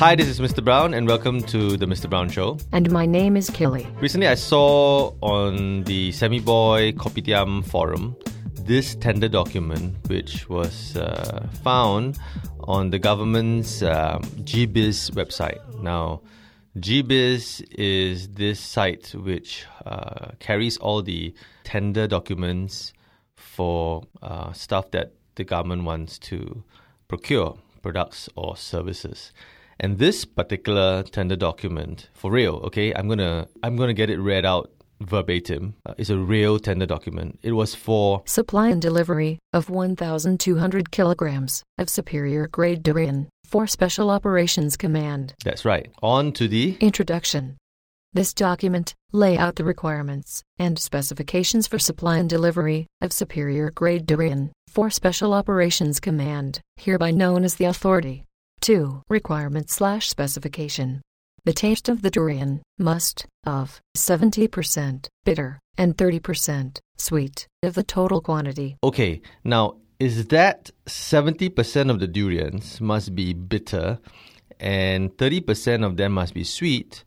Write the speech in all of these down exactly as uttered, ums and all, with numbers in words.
Hi, this is Mister Brown and welcome to the Mister Brown Show. And my name is Kelly. Recently, I saw on the Semi Boy Kopitiam forum this tender document which was uh, found on the government's um, G B I Z website. Now, G B I Z is this site which uh, carries all the tender documents for uh, stuff that the government wants to procure, products or services. And this particular tender document, for real, okay, I'm gonna I'm gonna get it read out verbatim. Uh, it's a real tender document. It was for supply and delivery of one thousand two hundred kilograms of superior grade durian for Special Operations Command. That's right. On to the introduction. This document lay out the requirements and specifications for supply and delivery of superior grade durian for Special Operations Command, hereby known as the Authority. two. Requirement slash specification. The taste of the durian must of seventy percent bitter and thirty percent sweet of the total quantity. Okay, now is that seventy percent of the durians must be bitter and thirty percent of them must be sweet,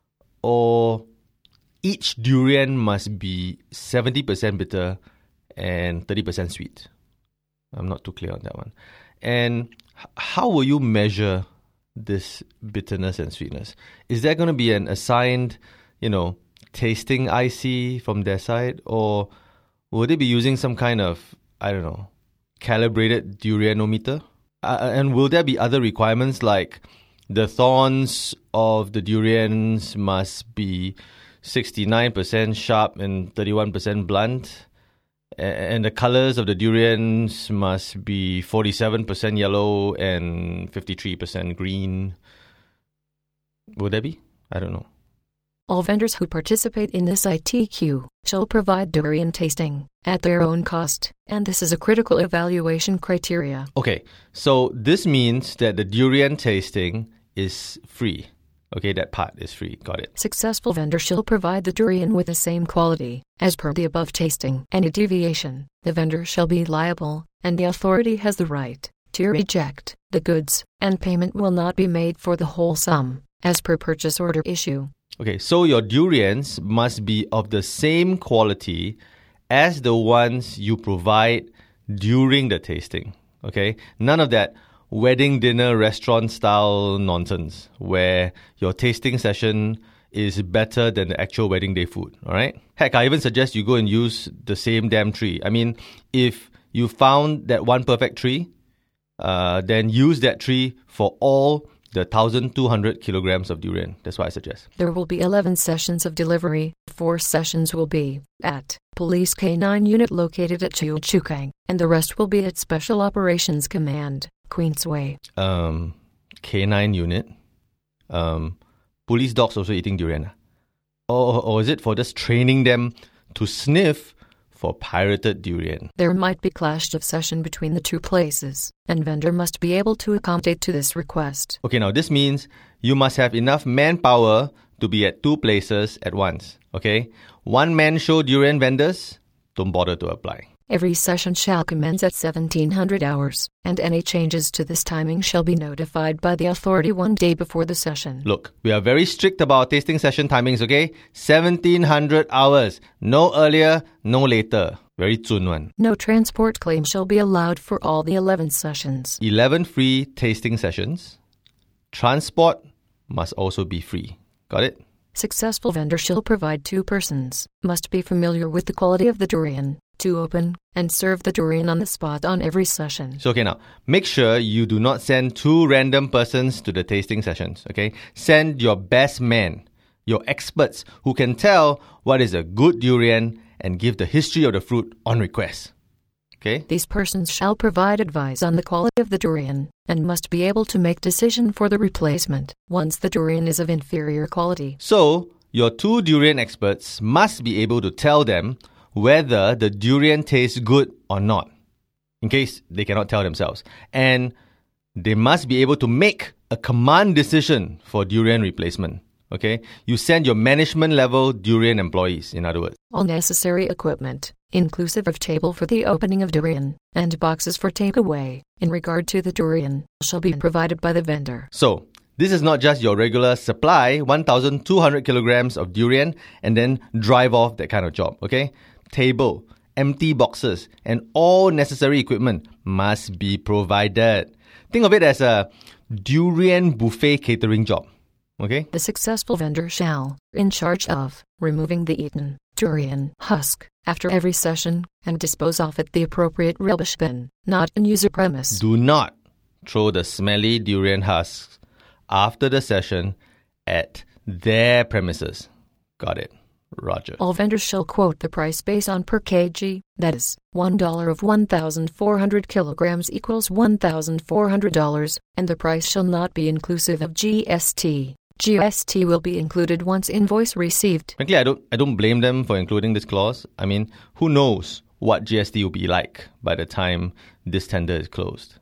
or each durian must be seventy percent bitter and thirty percent sweet? I'm not too clear on that one. And how will you measure this bitterness and sweetness? Is there going to be an assigned, you know, tasting I C from their side? Or will they be using some kind of, I don't know, calibrated durianometer? Uh, and will there be other requirements like the thorns of the durians must be sixty-nine percent sharp and thirty-one percent blunt? And the colors of the durians must be forty-seven percent yellow and fifty-three percent green. Would that be? I don't know. All vendors who participate in this I T Q shall provide durian tasting at their own cost, and this is a critical evaluation criteria. Okay, so this means that the durian tasting is free. Okay, that part is free. Got it. Successful vendor shall provide the durian with the same quality as per the above tasting. Any deviation, the vendor shall be liable, and the authority has the right to reject the goods, and payment will not be made for the whole sum as per purchase order issue. Okay, so your durians must be of the same quality as the ones you provide during the tasting. Okay, none of that wedding dinner restaurant style nonsense where your tasting session is better than the actual wedding day food, all right? Heck, I even suggest you go and use the same damn tree. I mean, if you found that one perfect tree, uh, then use that tree for all the one thousand two hundred kilograms of durian. That's what I suggest. There will be eleven sessions of delivery. Four sessions will be at Police K nine unit located at Cheo Chu Kang, and the rest will be at Special Operations Command, Queensway. Um, K nine unit. Um, police dogs also eating durian. Or, or is it for just training them to sniff for pirated durian? There might be clash of session between the two places, and vendor must be able to accommodate to this request. Okay, now this means you must have enough manpower to be at two places at once. Okay? One man show durian vendors, don't bother to apply. Every session shall commence at seventeen hundred hours, and any changes to this timing shall be notified by the authority one day before the session. Look, we are very strict about tasting session timings, okay? seventeen hundred hours. No earlier, no later. Very zun one. No transport claim shall be allowed for all the eleven sessions. eleven free tasting sessions. Transport must also be free. Got it? Successful vendor shall provide two persons, must be familiar with the quality of the durian, to open and serve the durian on the spot on every session. So, okay, now, make sure you do not send two random persons to the tasting sessions, okay? Send your best man, your experts who can tell what is a good durian and give the history of the fruit on request. Okay? These persons shall provide advice on the quality of the durian and must be able to make decision for the replacement once the durian is of inferior quality. So, your two durian experts must be able to tell them whether the durian tastes good or not, in case they cannot tell themselves. And they must be able to make a command decision for durian replacement. Okay? You send your management level durian employees, in other words. All necessary equipment, inclusive of table for the opening of durian and boxes for takeaway, in regard to the durian, shall be provided by the vendor. So, This is not just your regular supply, one thousand two hundred kilograms of durian, and then drive off, that kind of job, okay? Table, empty boxes, and all necessary equipment must be provided. Think of it as a durian buffet catering job, okay? The successful vendor shall, in charge of, removing the eaten durian husk after every session and dispose off at the appropriate rubbish bin, not in user premise. Do not throw the smelly durian husks after the session at their premises. Got it. Roger. All vendors shall quote the price based on per kg, that is, one dollar of one thousand four hundred kilograms equals one thousand four hundred dollars, and the price shall not be inclusive of G S T. G S T will be included once invoice received. Frankly, I don't I don't blame them for including this clause. I mean, who knows what G S T will be like by the time this tender is closed.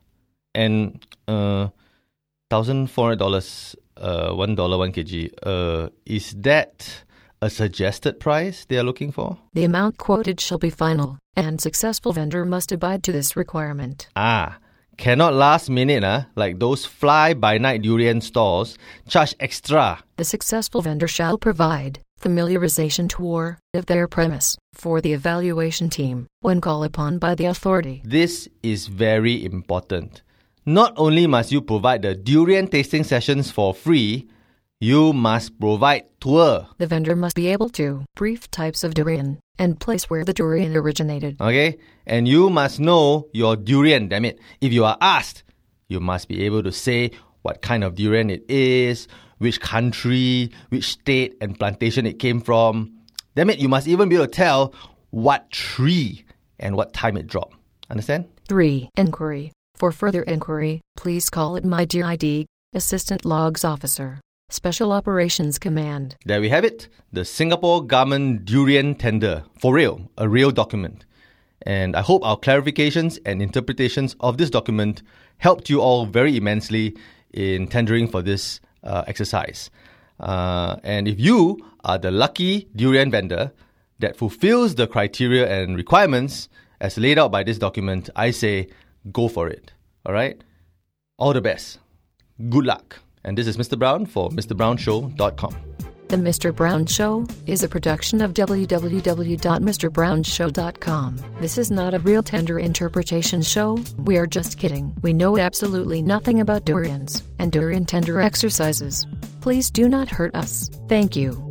And uh, one thousand four hundred dollars, uh, one dollar one kg, uh, is that a suggested price they are looking for? The amount quoted shall be final, and successful vendor must abide to this requirement. Ah, cannot last minute, uh, like those fly-by-night durian stores, charge extra. The successful vendor shall provide familiarization tour of their premise for the evaluation team when called upon by the authority. This is very important. Not only must you provide the durian tasting sessions for free, you must provide tour. The vendor must be able to brief types of durian and place where the durian originated. Okay? And you must know your durian, damn it. If you are asked, you must be able to say what kind of durian it is, which country, which state and plantation it came from. Damn it, you must even be able to tell what tree and what time it dropped. Understand? three. Inquiry. For further inquiry, please call at my D I D, Assistant Logs Officer, Special Operations Command. There we have it. The Singapore Government Durian Tender. For real. A real document. And I hope our clarifications and interpretations of this document helped you all very immensely in tendering for this uh, exercise. Uh, and if you are the lucky durian vendor that fulfills the criteria and requirements as laid out by this document, I say go for it. All right? All the best. Good luck. And this is Mister Brown for Mister Brown Show dot com. The Mister Brown Show is a production of w w w dot Mr Brown Show dot com. This is not a real tender interpretation show. We are just kidding. We know absolutely nothing about durians and durian tender exercises. Please do not hurt us. Thank you.